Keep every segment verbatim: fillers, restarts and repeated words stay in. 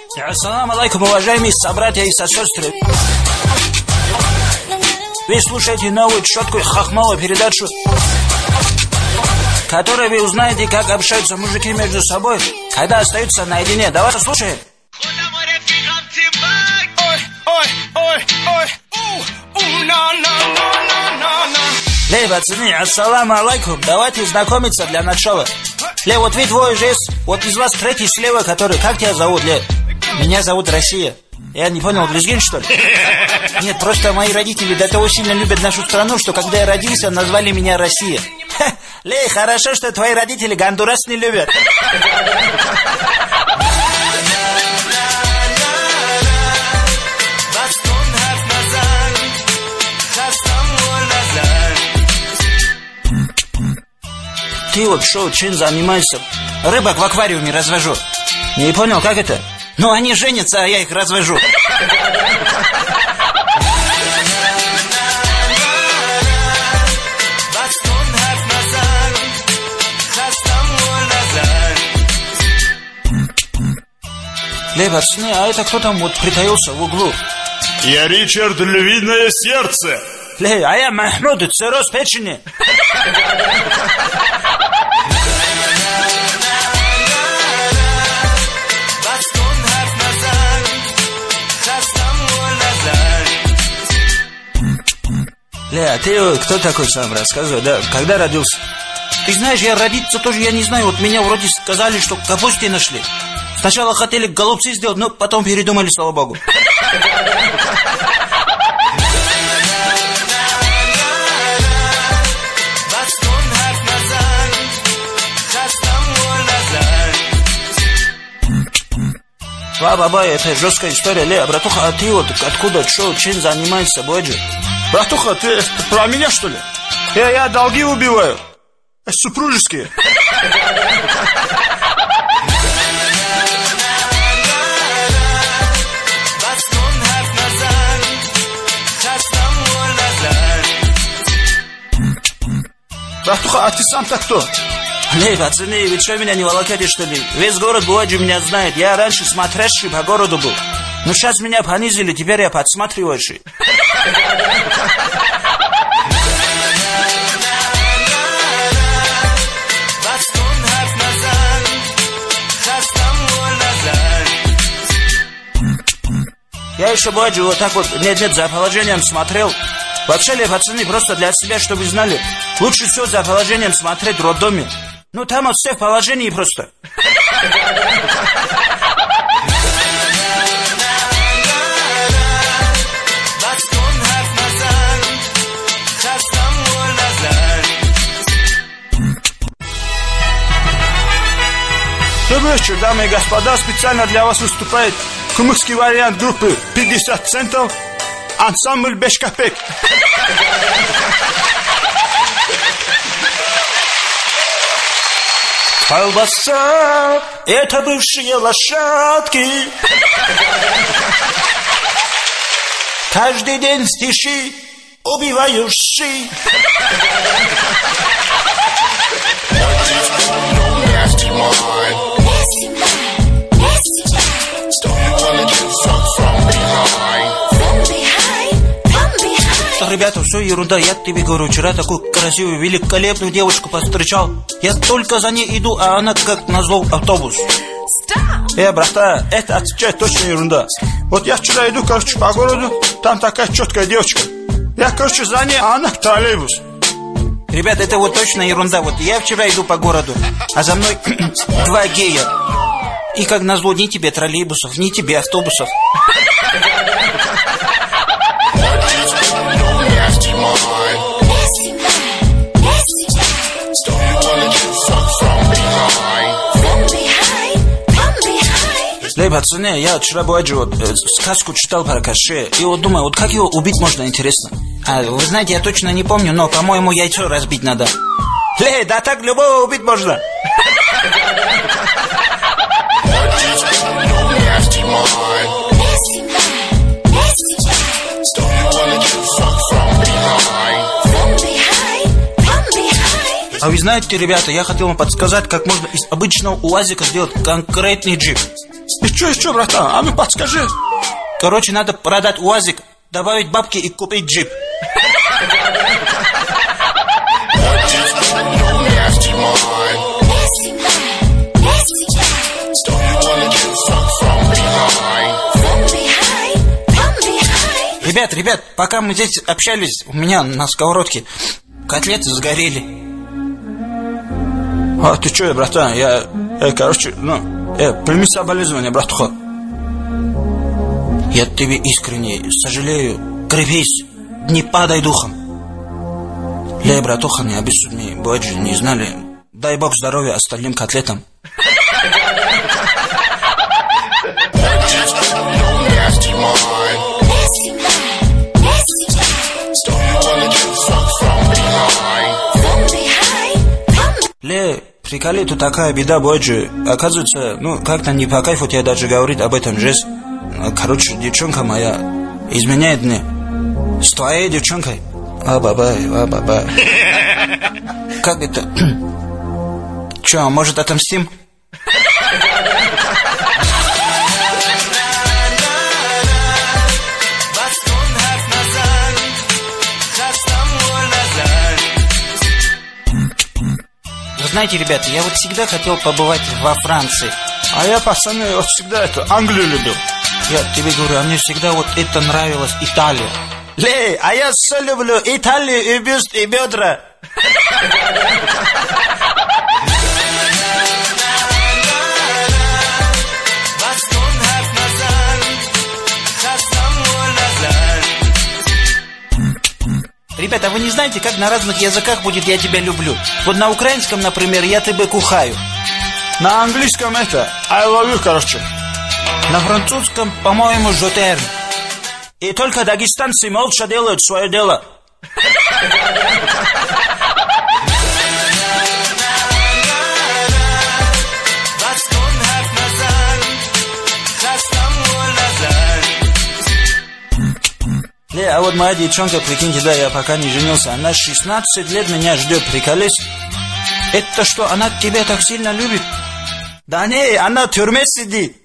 Ассаламу алейкум, уважаемые собратья и сестры. Вы слушаете новую четкую хахмалую передачу, в которой вы узнаете, как общаются мужики между собой, когда остаются наедине. Давайте слушаем. Лей, пацаны, ассаламу алейкум. Давайте знакомиться для начала. Лей, вот вы двое же есть. Вот из вас третий слева, который... Как тебя зовут, Лей? Меня зовут Россия. Я не понял, лезгин, что ли? Нет, просто мои родители до того сильно любят нашу страну, что когда я родился, назвали меня Россия. Лей, хорошо, что твои родители Гондурас не любят. Ты вот что, чем занимаешься? Рыбок в аквариуме развожу. Не понял, как это? Ну, они женятся, а я их развожу. Лей, пацаны, а это кто там вот притаился в углу? Я Ричард, львиное сердце. Лей, а я Махмуд, цирроз печени. Лей, а ты кто такой сам, рассказывай, да? Когда родился? Ты знаешь, я родиться тоже, я не знаю. Вот меня вроде сказали, что капусты нашли. Сначала хотели голубцы сделать, но потом передумали, слава богу. Баба, это жесткая история. Ле, братуха, а ты вот откуда, что, чем занимаешься, Боджи? Братуха, ты про меня, что ли? Я, я долги убиваю. Супружеские. Братуха, а ты сам-то кто? Лей, пацаны, вы что, меня не волоките, что ли? Весь город Буаджи меня знает. Я раньше смотрящий по городу был. Ну, сейчас меня понизили, теперь я подсматривающий. Я еще, Буаджи, вот так вот нет-нет за положением смотрел. Вообще, Лей, пацаны, просто для себя, чтобы вы знали, лучше всего за положением смотреть в роддоме. Ну, там вот все в положении просто. Добрый вечер, дамы и господа. Специально для вас выступает кумыкский вариант группы пятьдесят центов. Ансамбль пять копеек. Колбаса, это бывшие лошадки. Каждый день стиши убивающие. Ребята, все ерунда, я тебе говорю, вчера такую красивую, великолепную девушку повстречал. Я только за ней иду, а она как назло автобус. Э, брата, это отвечает точно ерунда. Вот я вчера иду, короче, по городу, там такая четкая девочка. Я, короче, за ней, а она троллейбус. Ребята, это вот точно ерунда. Вот я вчера иду по городу, а за мной два гея. И как назло, ни тебе троллейбусов, ни тебе автобусов. Лей, пацаны, я вчера, Буаджи, вот, э, сказку читал про Каше. И вот думаю, вот как его убить можно, интересно. А вы знаете, я точно не помню, но, по-моему, яйцо разбить надо. Лей, да так любого убить можно. А вы знаете, ребята, я хотел вам подсказать, как можно из обычного УАЗика сделать конкретный джип. И что еще, братан? А ну подскажи. Короче, надо продать УАЗик, добавить бабки и купить джип. Ребят, ребят, пока мы здесь общались, у меня на сковородке котлеты сгорели. А ты что, братан? Я, я короче, ну, я, прими соболезнования, братуха. Я тебе искренне сожалею. Крепись, не падай духом. Лей, братуха, не обессудьми, боджи, не знали. Дай бог здоровья остальным котлетам. Ле, приколи, тут такая беда, боджи. Оказывается, ну, как-то не по кайфу тебе даже говорит об этом жест. Короче, девчонка моя изменяет мне с твоей девчонкой. А бабай, а бабай. Как это? Че, может отомстим? Вы знаете, ребята, я вот всегда хотел побывать во Франции. А я, пацаны, вот всегда это Англию любил. Я тебе говорю, а мне всегда вот это нравилась Италия. Лей, а я все люблю Италию и бюст, и бедра. Ребята, вы не знаете, как на разных языках будет «я тебя люблю»? Вот на украинском, например, «я тебя кухаю». На английском это I love you, короче. На французском, по-моему, «je t'aime». И только дагестанцы молча делают свое дело. Не, а вот моя девчонка, прикиньте, да, я пока не женился, она шестнадцать лет меня ждет, приколись. Это что, она тебя так сильно любит? Да не, она в тюрьме сидит.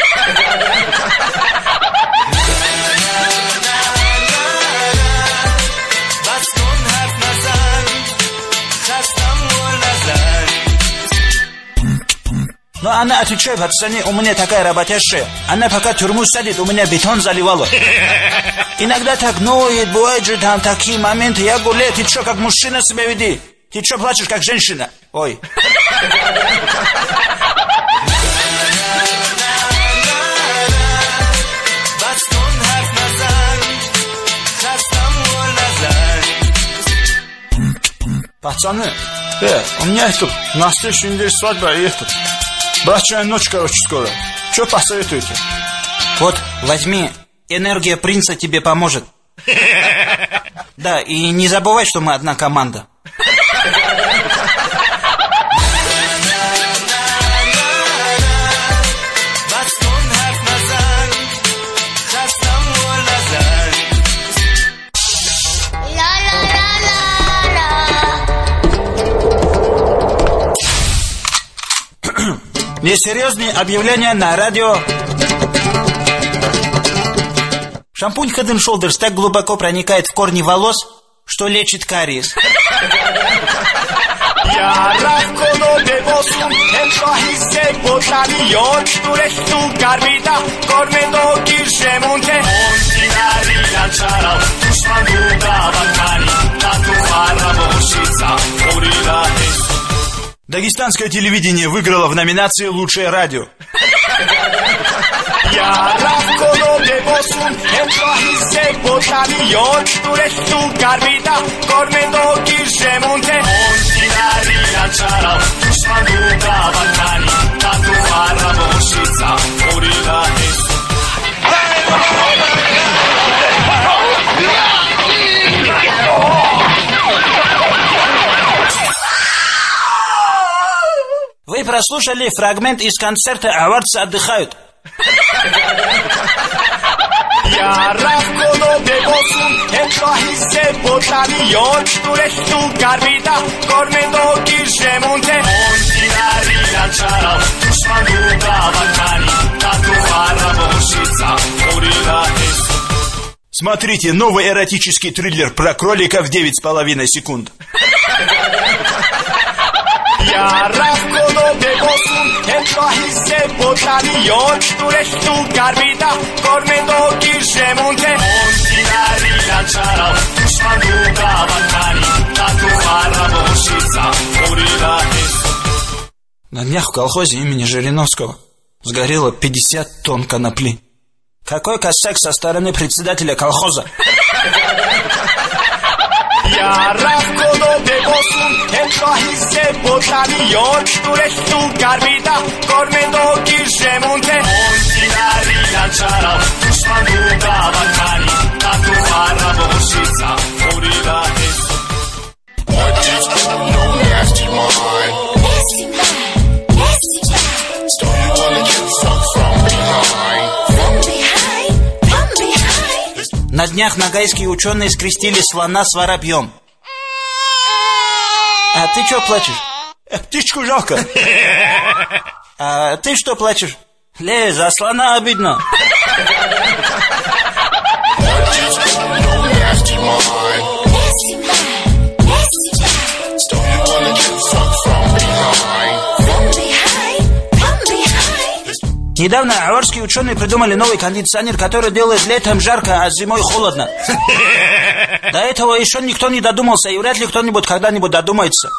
Но она отвечает, пацаны, у меня такая работящая. Она пока тюрьму садит, у меня бетон заливала. Иногда так ноет, бывает же там такие моменты. Я говорю, ты что, как мужчина себя веди? Ты что, плачешь, как женщина? Ой. Пацаны, э, у меня тут на следующей неделе свадьба и это. Брачная ночь, короче, скоро. Что посоветуете? Вот, возьми, энергия принца тебе поможет. Да, и не забывай, что мы одна команда. Несерьезные объявления на радио. Шампунь Head энд Shoulders так глубоко проникает в корни волос, что лечит кариес. Дагестанское телевидение выиграло в номинации «Лучшее радио». Вы прослушали фрагмент из концерта «Аварцы отдыхают». Смотрите, новый эротический триллер про кролика в девять с половиной секунд. Я рафкодо бебосун, это хисе ботанион, туресту карбида, кормедо кишемунте, монтинари начарал, душману гавакари, тату харабошица, урила эсу. На днях в колхозе имени Жириновского сгорело пятьдесят тонн конопли. Какой косяк со стороны председателя колхоза. Я рафкодо бебосун, это хисе ботанион, туресту карбида, кормедо кишемунте, монтинари начарал, душману гавакари, тату харабошица, урила эсу. What is no nasty mind? Nasty mind, nasty mind. So you wanna get fucked from behind? From behind, from behind. На днях ногайские ученые скрестили слона с воробьем. А ты что плачешь? Э, птичку жалко. А ты что плачешь? Ле, за слона обидно. What is no nasty mind? Nasty mind, nasty mind. So you wanna get fucked from behind? From behind, from behind. Недавно аварские ученые придумали новый кондиционер, который делает летом жарко, а зимой холодно. До этого еще никто не додумался, и вряд ли кто-нибудь когда-нибудь додумается.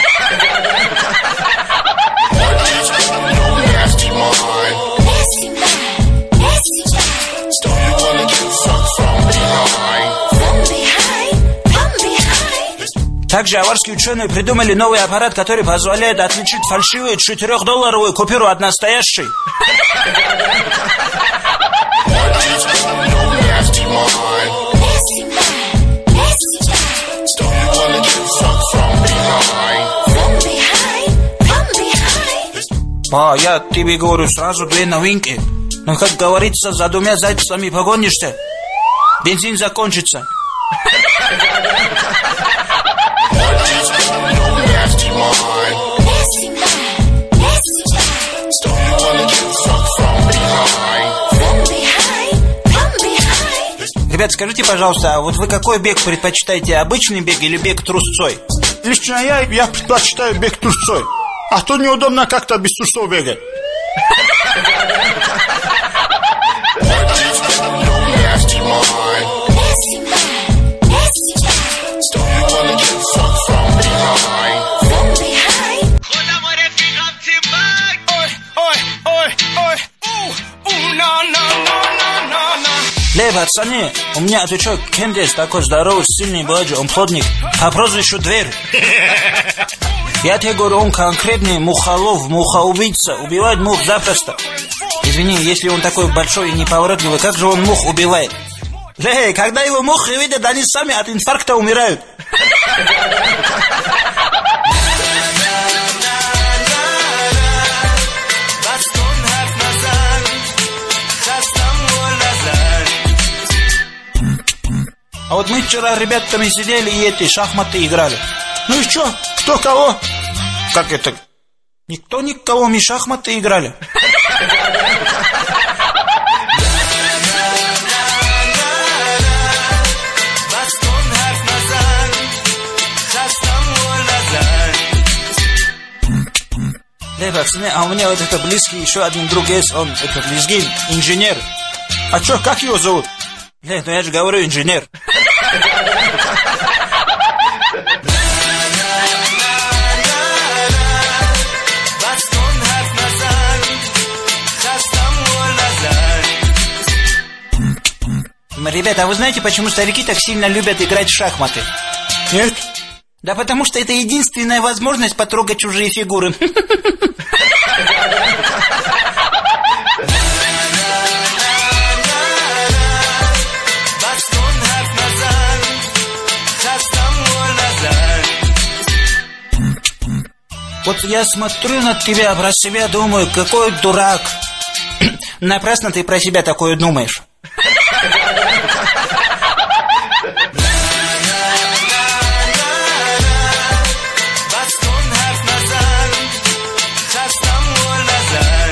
What is no nasty mind? Nasty mind, nasty mind. So you wanna get fucked from behind? From behind, from behind. Также аварские ученые придумали новый аппарат, который позволяет отличить фальшивую четырёхдолларовую купюру от настоящей. What is no nasty mind? Nasty mind, nasty mind. So you wanna get fucked from behind? From behind, from behind. А, я тебе говорю сразу две новинки. Но, как говорится, за двумя зайцами погонишься, бензин закончится. What is no nasty mind? Nasty mind, nasty mind. So you wanna get fucked from behind? From behind, from behind. Ребят, скажите, пожалуйста, а вот вы какой бег предпочитаете, обычный бег или бег трусцой? Лично я, я предпочитаю бег трусцой. А то неудобно как-то без трусов бегать. What is no nasty mind? Nasty mind, nasty mind. So you wanna get fucked from behind? From behind. Ой, ой, ой, ой, у, у, на, на, на, на, на, на. Ле, пацаны, у меня отвечает Кендес, такой здоровый, сильный баджи, он плотник, по прозвищу Дверь. Я тебе говорю, он конкретный мухолов, мухоубийца, убивает мух запросто. Извини, если он такой большой и неповоротливый, как же он мух убивает? Ле, когда его мухи видят, они сами от инфаркта умирают. А вот мы вчера ребятами сидели и эти шахматы играли. Ну и что? Кто кого? Как это? Никто никого, мы шахматы играли. Да, пацаны, а у меня вот это близкий еще один друг есть, он это Лезгин, инженер. А что, как его зовут? Да, ну я же говорю, инженер. Ребята, а вы знаете, почему старики так сильно любят играть в шахматы? Нет? Да потому что это единственная возможность потрогать чужие фигуры. Вот я смотрю на тебя, про себя думаю, какой дурак. Напрасно ты про себя такое думаешь.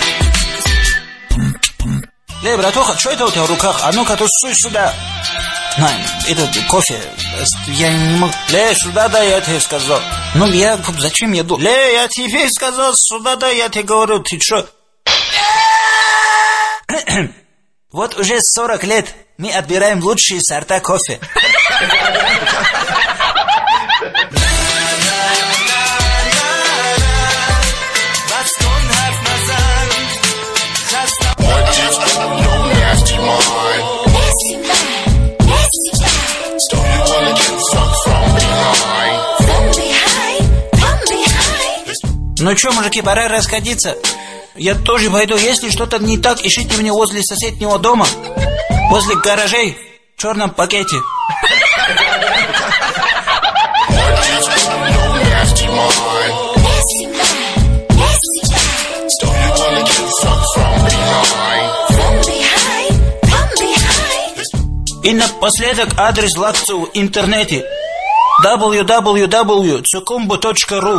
Эй, братуха, что это у тебя в руках? А ну-ка, тусуй сюда. На, это кофе. Я не могу. Ле, сюда дай, я тебе сказал. Ну, я... Зачем я думаю? Ле, я тебе сказал, сюда дай, я тебе говорю, ты что? Вот уже сорок лет мы отбираем лучшие сорта кофе. Ну что, мужики, пора расходиться. Я тоже пойду. Если что-то не так, ищите меня возле соседнего дома, возле гаражей, в черном пакете. И напоследок адрес лекции в интернете дабл ю дабл ю дабл ю точка цукумбу точка ру.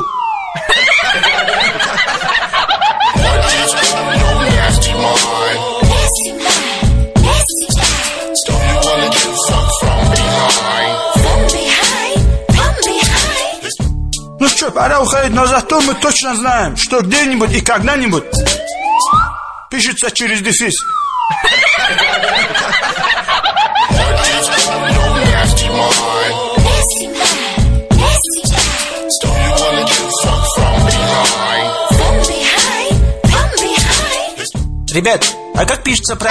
Ну что, пора уходить, но зато мы точно знаем, что где-нибудь и когда-нибудь пишется через дефис. Ребят, а как пишется правильно?